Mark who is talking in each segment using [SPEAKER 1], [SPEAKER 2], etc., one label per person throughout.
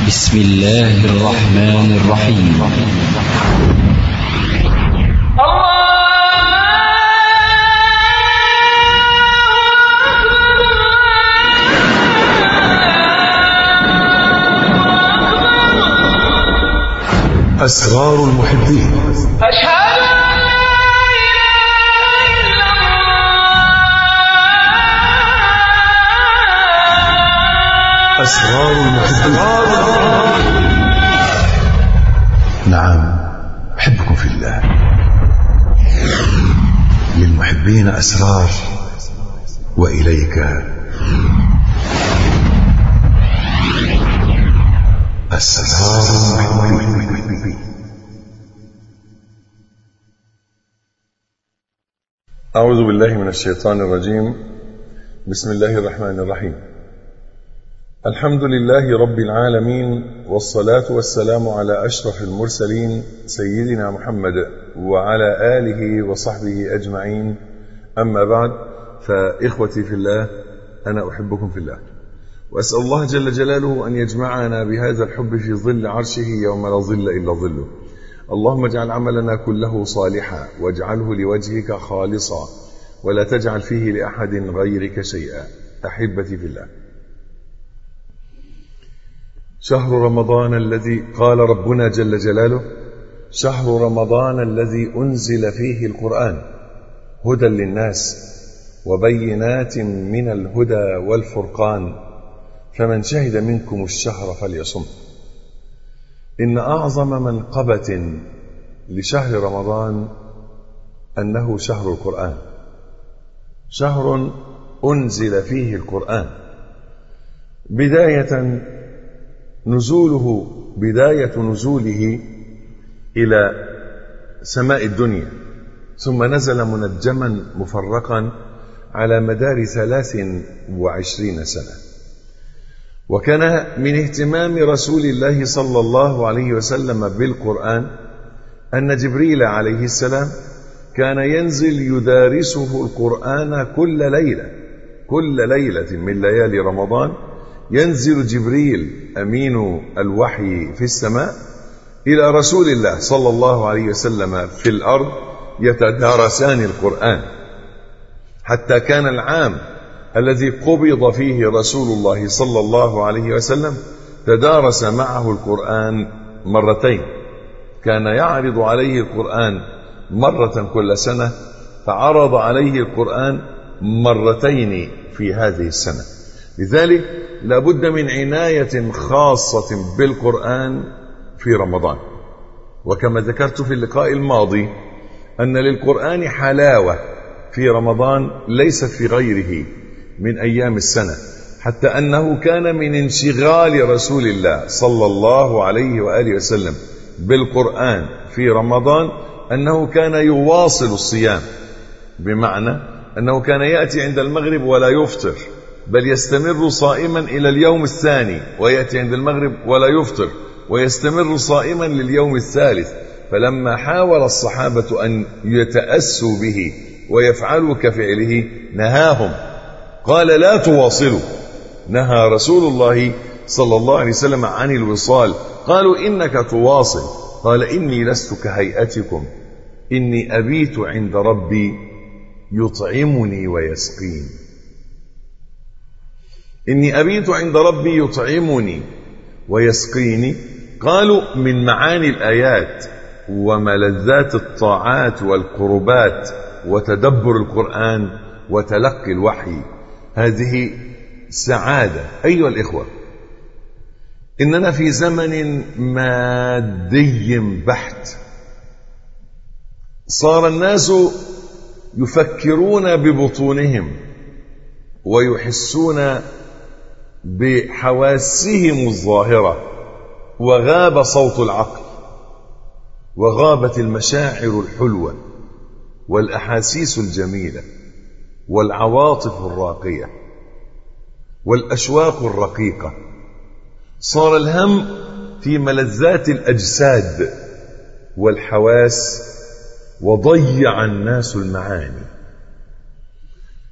[SPEAKER 1] بسم الله الرحمن الرحيم.
[SPEAKER 2] أسرار المحبين.
[SPEAKER 3] أشهد أن لا إله إلا الله.
[SPEAKER 2] أسرار المحبين. نعم، أحبكم في الله. للمحبين أسرار، وإليك أسرار المحبين.
[SPEAKER 4] أعوذ بالله من الشيطان الرجيم. بسم الله الرحمن الرحيم. الحمد لله رب العالمين، والصلاة والسلام على أشرف المرسلين سيدنا محمد وعلى آله وصحبه أجمعين. أما بعد، فإخوتي في الله، أنا أحبكم في الله، وأسأل الله جل جلاله أن يجمعنا بهذا الحب في ظل عرشه يوم لا ظل إلا ظله. اللهم اجعل عملنا كله صالحا، واجعله لوجهك خالصا، ولا تجعل فيه لأحد غيرك شيئا. أحبتي في الله، شهر رمضان الذي قال ربنا جل جلاله: شهر رمضان الذي أنزل فيه القرآن هدى للناس وبينات من الهدى والفرقان، فمن شهد منكم الشهر فليصم. إن أعظم منقبة لشهر رمضان أنه شهر القرآن، شهر أنزل فيه القرآن. بداية نزوله إلى سماء الدنيا، ثم نزل منجما مفرقا على مدار 23 سنة. وكان من اهتمام رسول الله صلى الله عليه وسلم بالقرآن أن جبريل عليه السلام كان ينزل يدارسه القرآن كل ليلة من ليالي رمضان. ينزل جبريل أمين الوحي في السماء إلى رسول الله صلى الله عليه وسلم في الأرض، يتدارسان القرآن، حتى كان العام الذي قبض فيه رسول الله صلى الله عليه وسلم تدارس معه القرآن مرتين. كان يعرض عليه القرآن مرة كل سنة، فعرض عليه القرآن مرتين في هذه السنة. لذلك لابد من عناية خاصة بالقرآن في رمضان. وكما ذكرت في اللقاء الماضي أن للقرآن حلاوة في رمضان ليست في غيره من أيام السنة، حتى أنه كان من انشغال رسول الله صلى الله عليه وآله وسلم بالقرآن في رمضان أنه كان يواصل الصيام، بمعنى أنه كان يأتي عند المغرب ولا يفطر، بل يستمر صائما إلى اليوم الثاني، ويأتي عند المغرب ولا يفطر، ويستمر صائما لليوم الثالث. فلما حاول الصحابة أن يتأسوا به ويفعلوا كفعله نهاهم، قال: لا تواصلوا. نهى رسول الله صلى الله عليه وسلم عن الوصال. قالوا: إنك تواصل. قال: إني لست كهيئتكم، إني أبيت عند ربي يطعمني ويسقين. إني أبيت عند ربي يطعمني ويسقيني. قالوا: من معاني الآيات وملذات الطاعات والقربات وتدبر القرآن وتلقي الوحي. هذه سعادة. أيها الإخوة، إننا في زمن مادي بحت. صار الناس يفكرون ببطونهم ويحسون بحواسهم الظاهرة، وغاب صوت العقل، وغابت المشاعر الحلوة والأحاسيس الجميلة والعواطف الراقية والأشواق الرقيقة. صار الهم في ملذات الأجساد والحواس، وضيع الناس المعاني،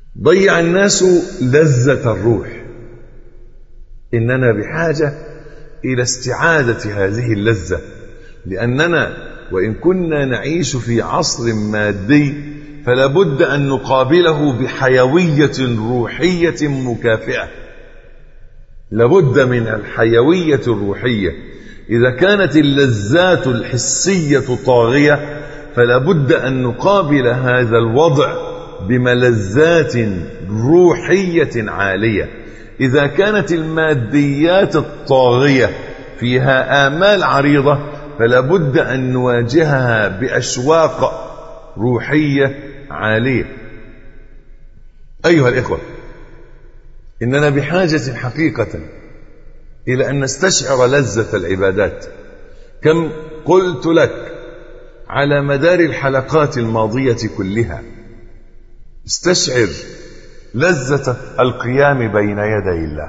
[SPEAKER 4] ضيع الناس لذة الروح. إننا بحاجة إلى استعادة هذه اللذة، لأننا وإن كنا نعيش في عصر مادي فلا بد أن نقابله بحيوية روحية مكافئة. لابد من الحيوية الروحية. إذا كانت اللذات الحسية طاغية فلا بد أن نقابل هذا الوضع بملذات روحية عالية. إذا كانت الماديات الطاغية فيها آمال عريضة فلا بد أن نواجهها بأشواق روحية عالية. أيها الإخوة، إننا بحاجة حقيقة إلى أن نستشعر لذة العبادات. كم قلت لك على مدار الحلقات الماضية كلها، استشعر لذة القيام بين يدي الله.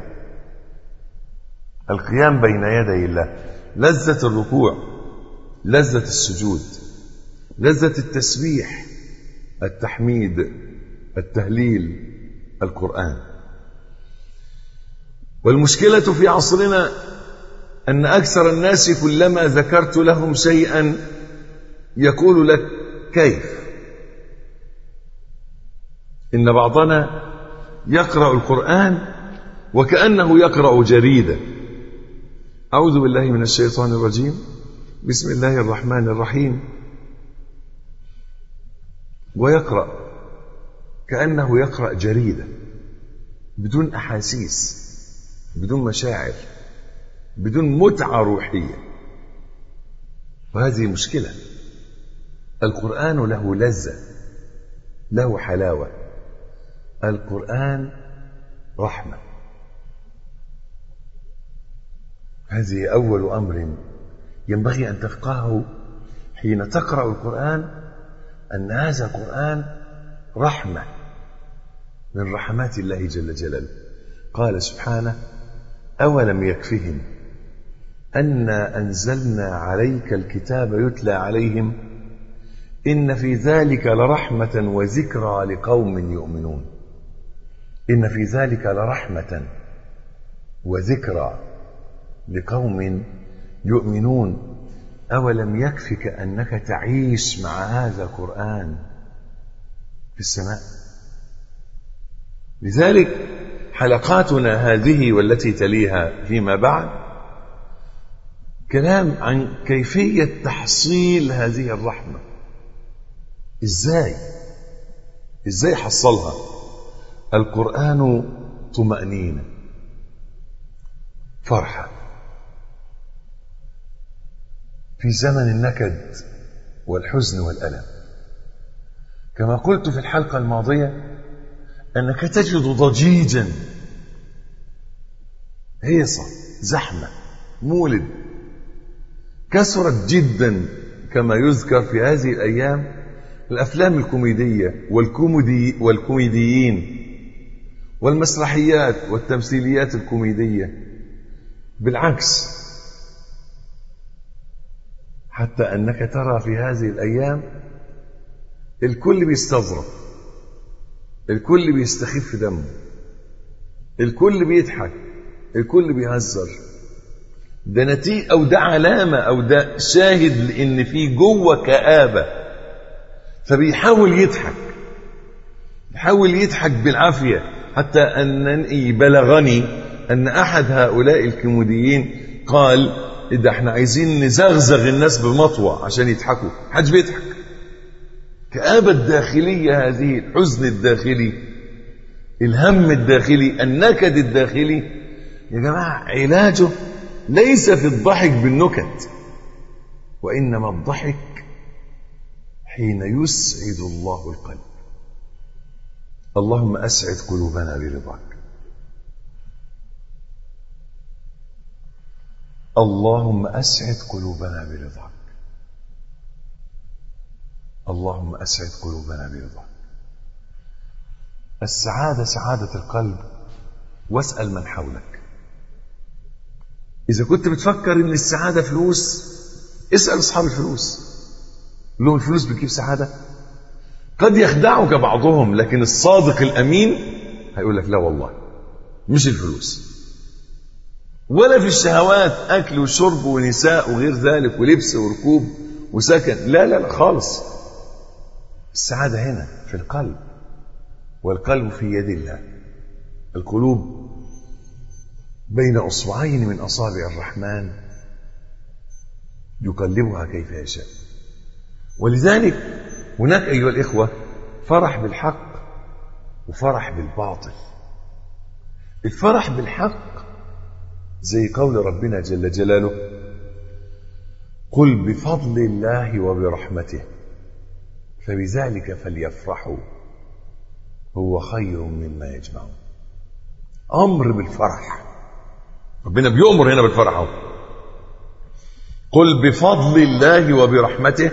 [SPEAKER 4] القيام بين يدي الله، لذة الركوع، لذة السجود، لذة التسبيح، التحميد، التهليل، القرآن. والمشكلة في عصرنا أن أكثر الناس كلما ذكرت لهم شيئا يقول لك كيف؟ إن بعضنا يقرأ القرآن وكأنه يقرأ جريدة. أعوذ بالله من الشيطان الرجيم، بسم الله الرحمن الرحيم، ويقرأ كأنه يقرأ جريدة بدون أحاسيس، بدون مشاعر، بدون متعة روحية. وهذه مشكلة. القرآن له لذة، له حلاوة. القرآن رحمة. هذه أول أمر ينبغي أن تفقهه حين تقرأ القرآن، أن هذا القرآن رحمة من رحمات الله جل جلاله. قال سبحانه: أولم يكفهم أنا أنزلنا عليك الكتاب يتلى عليهم إن في ذلك لرحمة وذكرى لقوم يؤمنون. إن في ذلك لرحمة وذكرى لقوم يؤمنون. أولم يكفك أنك تعيش مع هذا القرآن في السماء؟ لذلك حلقاتنا هذه والتي تليها فيما بعد كلام عن كيفية تحصيل هذه الرحمة. إزاي حصلها؟ القرآن طمأنينة، فرحة في زمن النكد والحزن والألم. كما قلت في الحلقة الماضية أنك تجد ضجيجا، هيصة، زحمة، مولد، كثرت جدا كما يذكر في هذه الأيام الأفلام الكوميدية والكوميديين والمسرحيات والتمثيليات الكوميدية. بالعكس، حتى أنك ترى في هذه الأيام الكل بيستظرف، الكل بيستخف دمه، الكل بيضحك، الكل بيهزر. ده نتيجة أو ده علامة أو ده شاهد لأن في جوه كآبة، فبيحاول يضحك بالعافية. حتى أنني بلغني أن أحد هؤلاء الكوميديين قال: إذا احنا عايزين نزغزغ الناس بمطوة عشان يضحكوا، حد بيضحك. كآبة الداخلية هذه، الحزن الداخلي، الهم الداخلي، النكد الداخلي، يا جماعة علاجه ليس في الضحك بالنكت، وإنما الضحك حين يسعد الله القلب. اللهم أسعد قلوبنا برضاك. اللهم أسعد قلوبنا برضاك. اللهم أسعد قلوبنا برضاك. السعادة سعادة القلب، واسأل من حولك. إذا كنت بتفكر إن السعادة فلوس، اسأل أصحاب الفلوس، لهم الفلوس بتجيب سعادة؟ قد يخدعك بعضهم، لكن الصادق الأمين هيقول لك لا والله، مش الفلوس. ولا في الشهوات أكل وشرب ونساء وغير ذلك ولبس وركوب وسكن. لا لا لا خالص. السعادة هنا في القلب، والقلب في يد الله. القلوب بين أصبعين من أصابع الرحمن يقلبها كيف يشاء. ولذلك هناك أيها الإخوة فرح بالحق وفرح بالباطل. الفرح بالحق زي قول ربنا جل جلاله: قل بفضل الله وبرحمته فبذلك فليفرحوا هو خير مما يجمعون. أمر بالفرح، ربنا بيؤمر هنا بالفرح. قل بفضل الله وبرحمته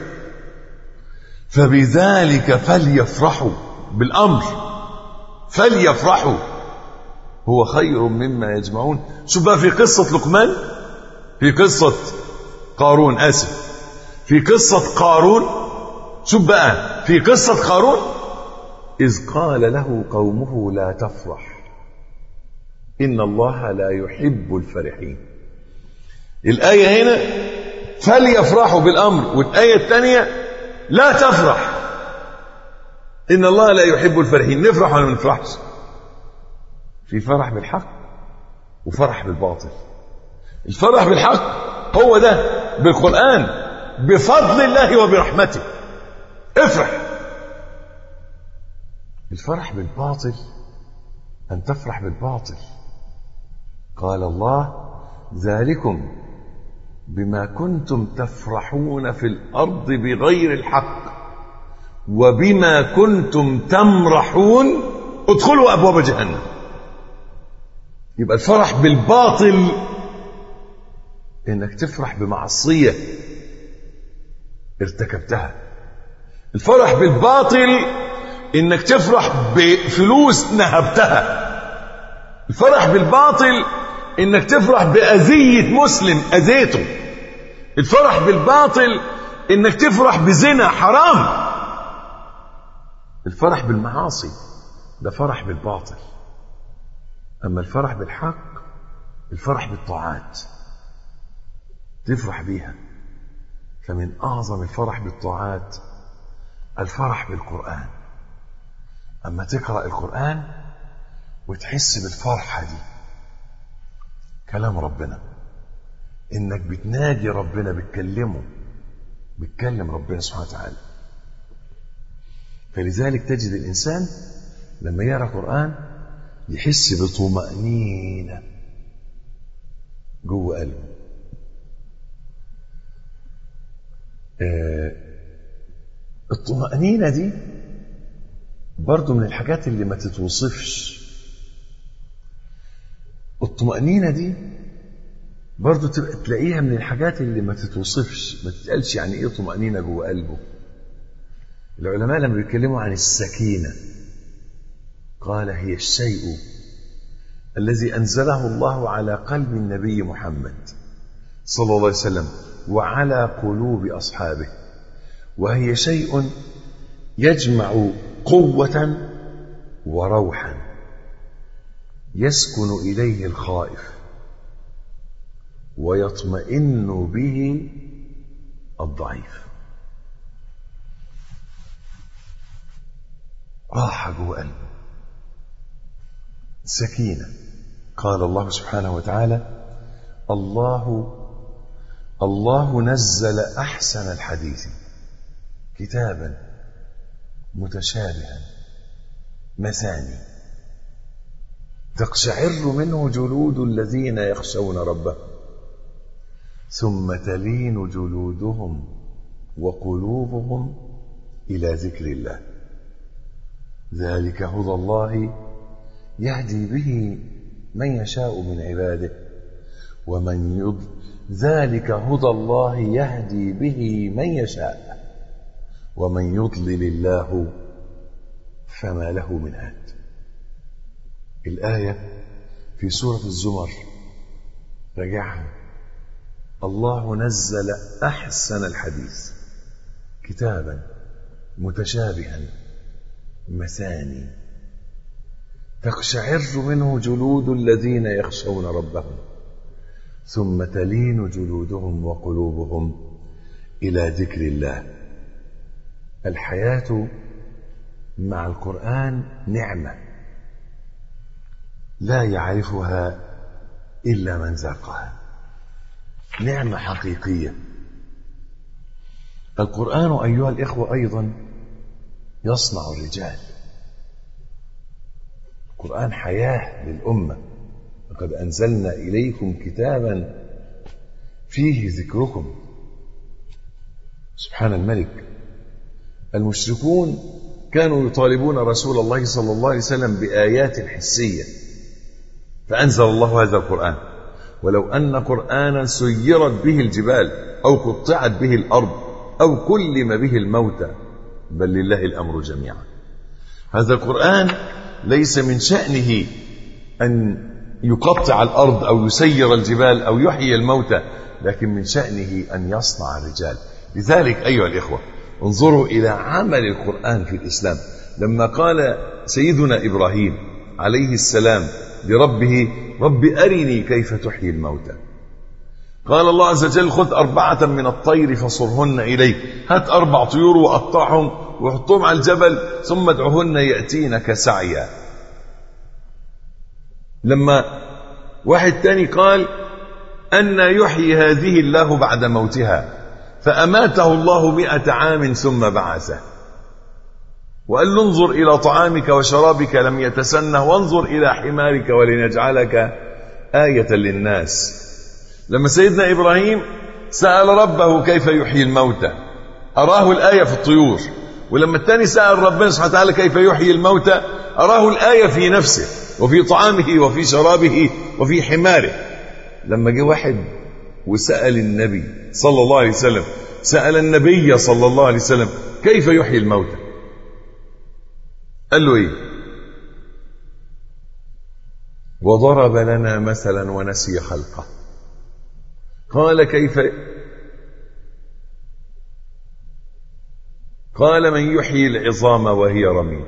[SPEAKER 4] فبذلك فليفرحوا، بالأمر فليفرحوا هو خير مما يجمعون. شوف بقى في قصة لقمان، في قصة قارون، آسف، في قصة قارون. شوف بقى في قصة قارون: إذ قال له قومه لا تفرح إن الله لا يحب الفرحين. الآية هنا فليفرحوا بالأمر، والآية الثانية لا تفرح إن الله لا يحب الفرحين. نفرح ولا ما نفرحش؟ في فرح بالحق وفرح بالباطل. الفرح بالحق هو ده بالقرآن: بفضل الله وبرحمته افرح. الفرح بالباطل أن تفرح بالباطل. قال الله: ذلكم بما كنتم تفرحون في الأرض بغير الحق وبما كنتم تمرحون ادخلوا أبواب جهنم. يبقى الفرح بالباطل إنك تفرح بمعصية ارتكبتها. الفرح بالباطل إنك تفرح بفلوس نهبتها. الفرح بالباطل إنك تفرح بأذية مسلم أذيته. الفرح بالباطل إنك تفرح بزنا حرام. الفرح بالمعاصي ده فرح بالباطل. أما الفرح بالحق الفرح بالطاعات تفرح بيها. فمن أعظم الفرح بالطاعات الفرح بالقرآن. أما تقرأ القرآن وتحس بالفرحة دي، كلام ربنا، إنك بتناجي ربنا، بتكلم ربنا سبحانه وتعالى. فلذلك تجد الإنسان لما يقرأ قرآن يحس بطمأنينة جوه قلبه. الطمأنينة دي برضو من الحاجات اللي ما تتوصفش. الطمأنينة دي برضو تلاقيها من الحاجات اللي ما تتوصفش، ما تتقالش يعني ايه طمأنينة جوه قلبه. العلماء لما بيتكلموا عن السكينة قال: هي الشيء الذي أنزله الله على قلب النبي محمد صلى الله عليه وسلم وعلى قلوب أصحابه، وهي شيء يجمع قوة وروحا يسكن إليه الخائف ويطمئن به الضعيف. راحة جوه قلبه، سكينة. قال الله سبحانه وتعالى: الله نزل أحسن الحديث كتابا متشابها مثاني تقشعر منه جلود الذين يخشون ربهم ثم تلين جلودهم وقلوبهم إلى ذكر الله ذلك هدى الله يهدي به من يشاء من عباده ذلك هدى الله يهدي به من يشاء ومن يضلل الله فما له من هاد. الآية في سورة الزمر رجعها: الله نزل أحسن الحديث كتابا متشابها مثاني تقشعر منه جلود الذين يخشون ربهم ثم تلين جلودهم وقلوبهم إلى ذكر الله. الحياة مع القرآن نعمة لا يعرفها إلا من ذاقها، نعمة حقيقية. القرآن أيها الإخوة أيضا يصنع الرجال. القرآن حياة للأمة. لقد أنزلنا إليكم كتابا فيه ذكركم. سبحان الملك. المشركون كانوا يطالبون رسول الله صلى الله عليه وسلم بآيات حسية، فأنزل الله هذا القرآن. ولو أن قرآنا سيرت به الجبال أو قطعت به الأرض أو كلم به الموتى بل لله الأمر جميعا. هذا القرآن ليس من شأنه أن يقطع الأرض أو يسير الجبال أو يحيي الموتى، لكن من شأنه أن يصنع الرجال. لذلك أيها الإخوة انظروا إلى عمل القرآن في الإسلام. لما قال سيدنا إبراهيم عليه السلام لربه: رب أرني كيف تحيي الموتى، قال الله عز وجل: خذ 4 من الطير فصرهن إليك. هات 4 طيور وقطعهم وحطهم على الجبل ثم ادعهن يأتينك سعيا. لما واحد تاني قال: أن يحيي هذه الله بعد موتها، فأماته الله 100 عام ثم بعثه، وقال له: انظر إلى طعامك وشرابك لم يتسنه، وانظر إلى حمارك ولنجعلك آية للناس. لما سيدنا إبراهيم سأل ربه كيف يحيي الموتى أراه الآية في الطيور، ولما الثاني سأل ربنا سبحانه وتعالى كيف يحيي الموتى أراه الآية في نفسه وفي طعامه وفي شرابه وفي حماره. لما جه واحد وسأل النبي صلى الله عليه وسلم، سأل النبي صلى الله عليه وسلم كيف يحيي الموتى، قال له ايه؟ وضرب لنا مثلا ونسي خلقه. قال: كيف؟ قال: من يحيي العظام وهي رميم.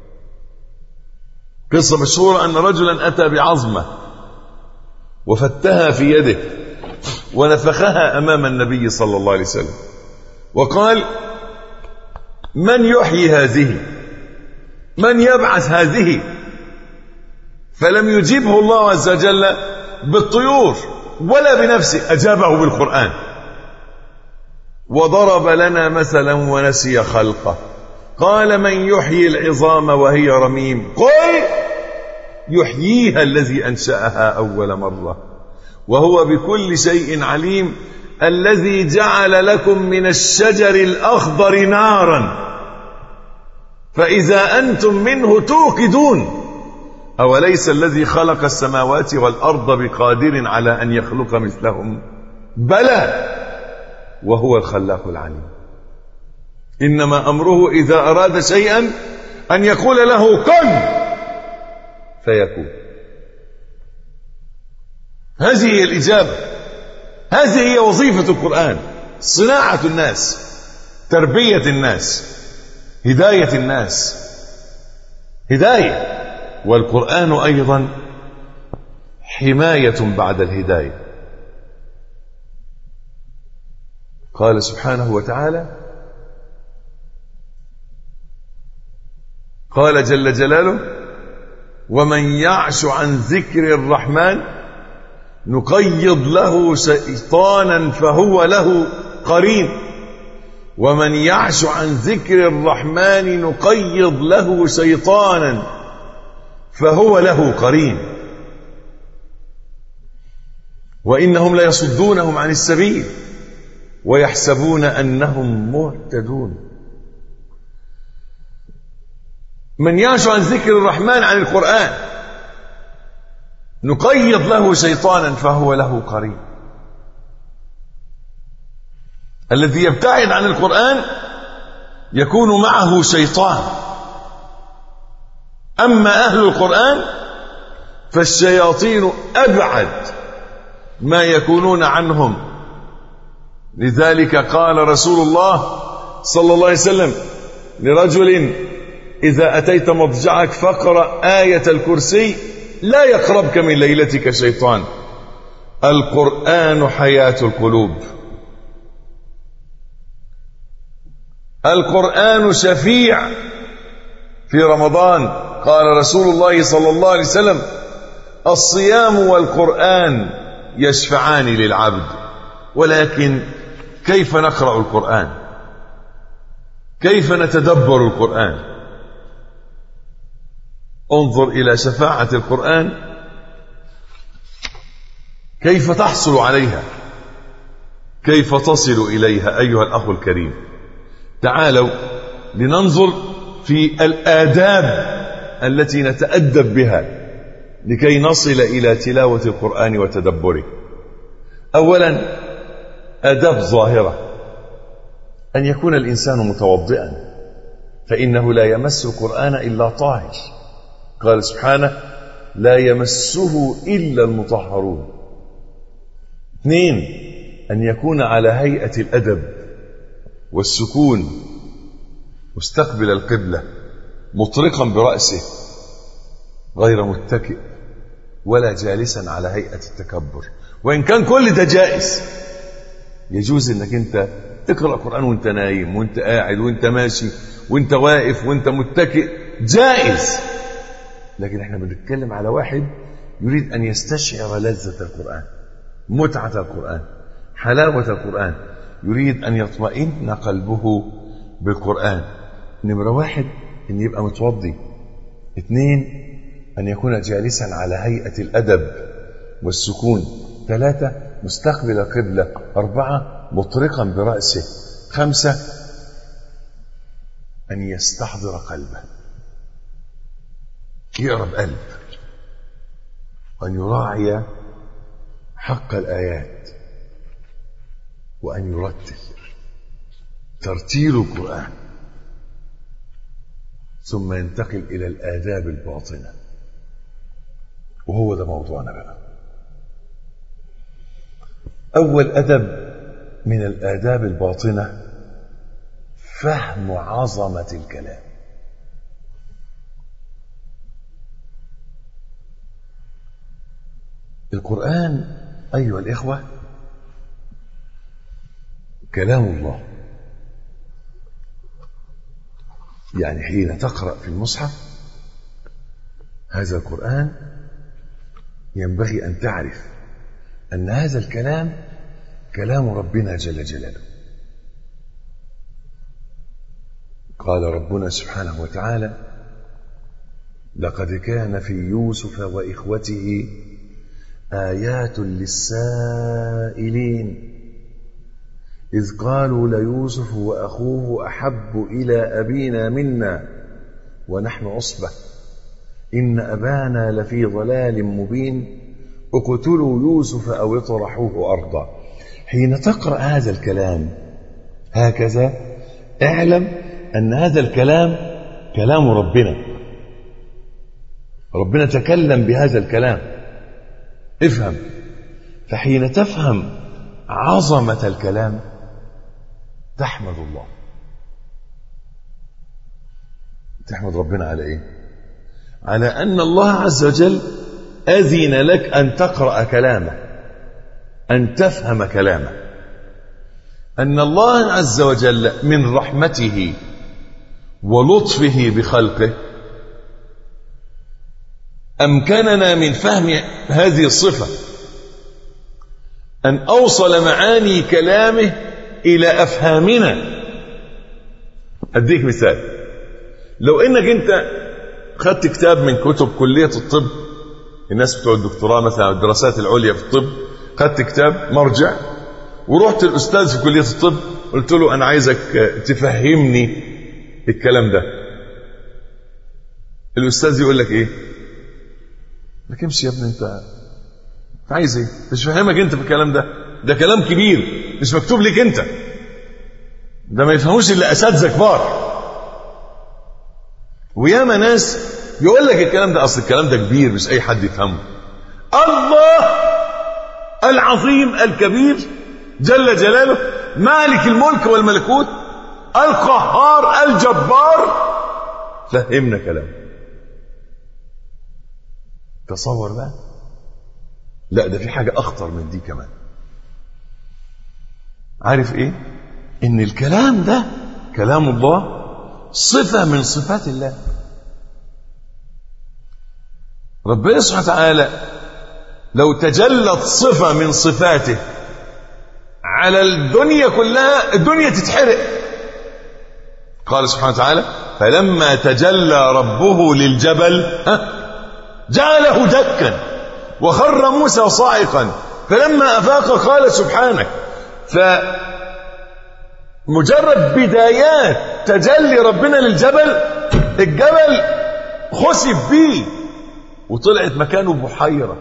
[SPEAKER 4] قصة مشهورة أن رجلا أتى بعظمة وفتها في يده ونفخها أمام النبي صلى الله عليه وسلم وقال: من يحيي هذه؟ من يبعث هذه؟ فلم يجيبه الله عز وجل بالطيور ولا بنفسه، أجابه بالقرآن. وضرب لنا مثلا ونسي خلقه. قال: من يحيي العظام وهي رميم؟ قل يحييها الذي أنشأها أول مرة وهو بكل شيء عليم، الذي جعل لكم من الشجر الأخضر نارا فإذا أنتم منه توقدون، أوليس الذي خلق السماوات والأرض بقادر على أن يخلق مثلهم؟ بلى وهو الخلاق العليم. إنما أمره إذا أراد شيئا أن يقول له كن فيكون. هذه هي الإجابة، هذه هي وظيفة القرآن: صناعة الناس، تربية الناس، هداية الناس، هداية. والقرآن أيضا حماية بعد الهداية. قال سبحانه وتعالى: قال جل جلاله: ومن يعش عن ذكر الرحمن نقيض له شيطانا فهو له قرين. ومن يعش عن ذكر الرحمن نقيض له شيطانا فهو له قرين وإنهم ليصدونهم عن السبيل ويحسبون أنهم مهتدون. من يعش عن ذكر الرحمن عن القرآن نقيض له شيطانا فهو له قرين. الذي يبتعد عن القرآن يكون معه شيطان. أما أهل القرآن فالشياطين أبعد ما يكونون عنهم. لذلك قال رسول الله صلى الله عليه وسلم لرجل: إذا أتيت مضجعك فاقرأ آية الكرسي لا يقربك من ليلتك شيطان. القرآن حياة القلوب، القرآن شفيع في رمضان. قال رسول الله صلى الله عليه وسلم: الصيام والقرآن يشفعان للعبد. ولكن كيف نقرأ القرآن؟ كيف نتدبر القرآن؟ انظر إلى شفاعة القرآن، كيف تحصل عليها، كيف تصل إليها أيها الأخ الكريم. تعالوا لننظر في الآداب التي نتأدب بها لكي نصل إلى تلاوة القرآن وتدبره. أولا آداب ظاهرة: أن يكون الإنسان متوضئا، فإنه لا يمس القرآن إلا طاهر. قال سبحانه: لا يمسه إلا المطهرون. اثنين: أن يكون على هيئة الأدب والسكون، مستقبل القبلة، مطرقا برأسه، غير متكئ ولا جالسا على هيئة التكبر. وإن كان كل ده جائز، يجوز انك انت تقرأ القرآن وانت نايم وانت قاعد وانت ماشي وانت واقف وانت متكئ، جائز. لكن احنا بنتكلم على واحد يريد ان يستشعر لذة القرآن، متعة القرآن، حلاوة القرآن، يريد ان يطمئن قلبه بالقرآن. نمرة واحد: ان يبقى متوضي. اثنين: ان يكون جالسا على هيئة الادب والسكون. ثلاثة: مستقبل القبلة. أربعة: مطرقا برأسه. خمسة: أن يستحضر قلبه، يقرأ بقلب، وأن يراعي حق الآيات، وأن يرتل ترتيل القرآن. ثم ينتقل إلى الآداب الباطنة، وهو ده موضوعنا بقى. أول أدب من الآداب الباطنة فهم عظمة الكلام. القرآن أيها الإخوة كلام الله. يعني حين تقرأ في المصحف هذا القرآن ينبغي أن تعرف أن هذا الكلام كلام ربنا جل جلاله. قال ربنا سبحانه وتعالى: لقد كان في يوسف وإخوته آيات للسائلين إذ قالوا ليوسف وأخوه أحب إلى أبينا منا ونحن عصبة إن أبانا لفي ضلال مبين اقتلوا يوسف أو اطرحوه أرضا. حين تقرأ هذا الكلام هكذا اعلم أن هذا الكلام كلام ربنا. ربنا تكلم بهذا الكلام، افهم. فحين تفهم عظمة الكلام تحمد الله. تحمد ربنا على ايه؟ على أن الله عز وجل أذن لك أن تقرأ كلامه، أن تفهم كلامه. أن الله عز وجل من رحمته ولطفه بخلقه أمكننا من فهم هذه الصفة، أن أوصل معاني كلامه إلى أفهامنا. أديك مثال: لو إنك أنت خدت كتاب من كتب كلية الطب، الناس بتوع الدكتوراه مثلا الدراسات العليا في الطب، خدت كتاب مرجع ورحت الأستاذ في كلية الطب قلت له أنا عايزك تفهمني الكلام ده، الأستاذ يقول لك إيه؟ لك امشي يا ابني، أنت عايز إيه؟ مش فاهمك أنت في الكلام ده، ده كلام كبير مش مكتوب لك أنت، ده ما يفهموش إلا أساتذة كبار. وياما ناس يقول لك الكلام ده، أصل الكلام ده كبير مش أي حد يفهمه. الله العظيم الكبير جل جلاله مالك الملك والملكوت القهار الجبار فهمنا كلام. تصور بقى لا، ده في حاجة أخطر من دي كمان. عارف إيه؟ إن الكلام ده كلام الله صفة من صفات الله. ربنا سبحانه وتعالى لو تجلت صفة من صفاته على الدنيا كلها، الدنيا تتحرق. قال سبحانه وتعالى: فلما تجلى ربه للجبل جعله دكا وخر موسى صاعقا فلما أفاق قال سبحانك. فمجرد بدايات تجلي ربنا للجبل، الجبل خسف بيه وطلعت مكانه بحيرة.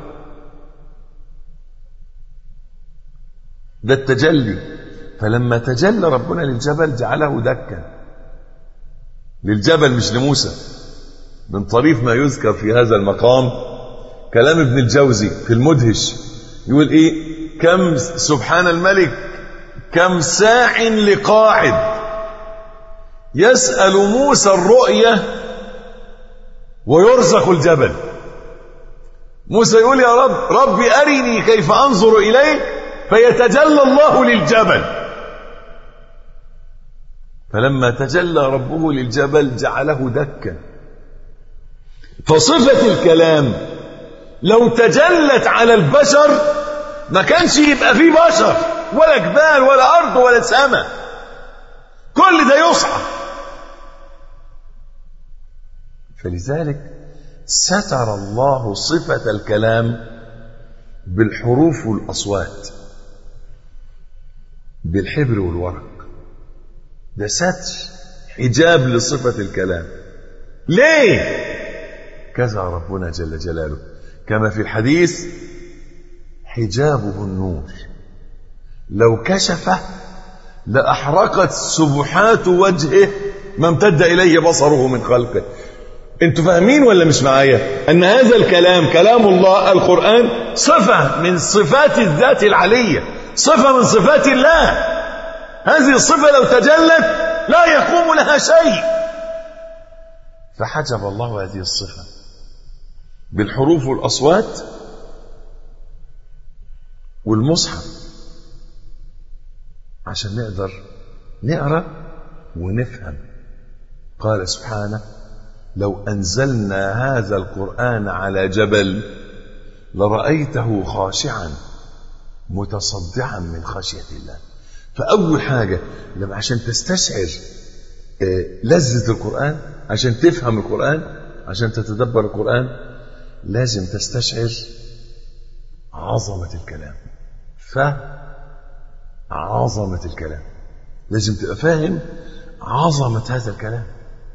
[SPEAKER 4] ده التجلي. فلما تجلى ربنا للجبل جعله دكا، للجبل مش لموسى. من طريف ما يذكر في هذا المقام كلام ابن الجوزي في المدهش، يقول ايه: كم سبحان الملك كم ساع لقاعد يسأل موسى الرؤية ويرزق الجبل. موسى يقول: يا ربي أرني كيف أنظر إليك، فيتجلى الله للجبل. فلما تجلى ربه للجبل جعله دكا. فصفة الكلام لو تجلت على البشر ما كانش يبقى فيه بشر ولا جبال ولا أرض ولا سماء، كل ده يصحى. فلذلك ستر الله صفة الكلام بالحروف والأصوات، بالحبر والورق. ده ستر، حجاب لصفة الكلام. ليه؟ كذا ربنا جل جلاله كما في الحديث: حجابه النور لو كشفه لأحرقت سبحات وجهه ما امتد إليه بصره من خلقه. انتوا فاهمين ولا مش معايا ان هذا الكلام كلام الله القرآن صفة من صفات الذات العلية، صفة من صفات الله. هذه الصفة لو تجلت لا يقوم لها شيء. فحجب الله هذه الصفة بالحروف والأصوات والمصحف عشان نقدر نقرأ ونفهم. قال سبحانه: لو أنزلنا هذا القرآن على جبل لرأيته خاشعا متصدعا من خشية الله. فأول حاجة لما عشان تستشعر لذة القرآن، عشان تفهم القرآن، عشان تتدبر القرآن، لازم تستشعر عظمة الكلام. فعظمة الكلام لازم تبقى فاهم عظمة هذا الكلام،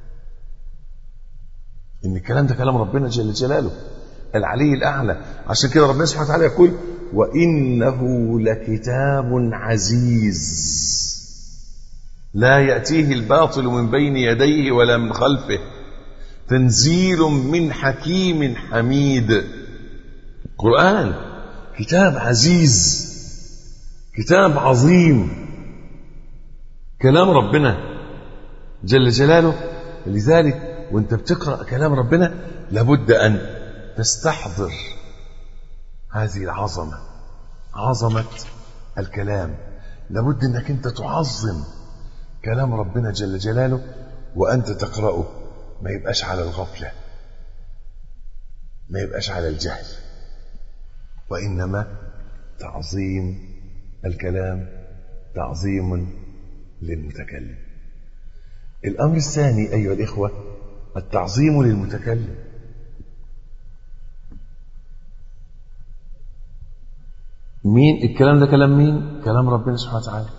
[SPEAKER 4] إن الكلام ده كلام ربنا جل جلاله العلي الأعلى. عشان كده ربنا سبحانه وتعالى يقول: وإنه لكتاب عزيز لا يأتيه الباطل من بين يديه ولا من خلفه تنزيل من حكيم حميد. القرآن كتاب عزيز، كتاب عظيم، كلام ربنا جل جلاله. لذلك وانت بتقرأ كلام ربنا لابد أن تستحضر هذه العظمة، عظمة الكلام. لابد أنك أنت تعظم كلام ربنا جل جلاله وأنت تقرأه، ما يبقاش على الغفلة، ما يبقاش على الجهل، وإنما تعظيم الكلام تعظيم للمتكلم. الأمر الثاني أيها الإخوة التعظيم للمتكلم. مين الكلام ده؟ كلام مين؟ كلام ربنا سبحانه وتعالى.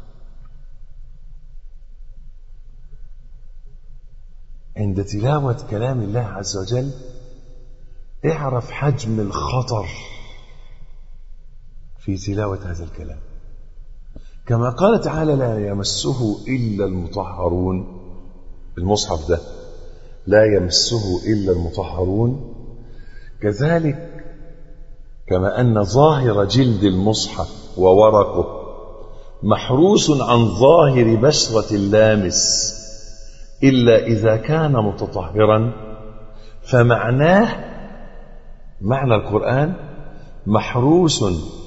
[SPEAKER 4] عند تلاوة كلام الله عز وجل اعرف حجم الخطر في تلاوة هذا الكلام. كما قال تعالى: لا يمسه إلا المطهرون. المصحف ده لا يمسه إلا المطهرون. كذلك كما أن ظاهر جلد المصحف وورقه محروس عن ظاهر بشرة اللامس إلا إذا كان متطهرا، فمعناه معنى القرآن محروس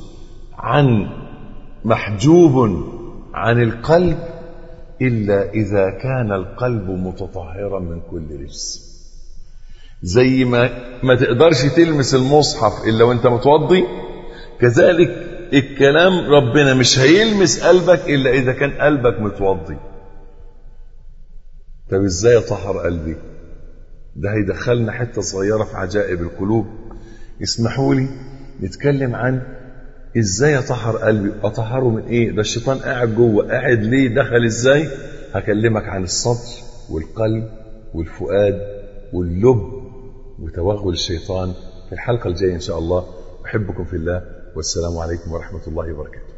[SPEAKER 4] محجوب عن القلب إلا إذا كان القلب متطهرا من كل رجس. زي ما تقدرش تلمس المصحف إلا وانت متوضي، كذلك الكلام ربنا مش هيلمس قلبك إلا إذا كان قلبك متوضي. طب إزاي أطهر قلبي؟ ده هيدخلنا حتة صغيرة في عجائب القلوب. اسمحوا لي نتكلم عن إزاي أطهر قلبي. أطهره من إيه؟ ده الشيطان قاعد جوه، قاعد ليه؟ دخل إزاي؟ هكلمك عن الصدر والقلب والفؤاد واللب وتوغل الشيطان في الحلقة الجاية إن شاء الله. أحبكم في الله، والسلام عليكم ورحمة الله وبركاته.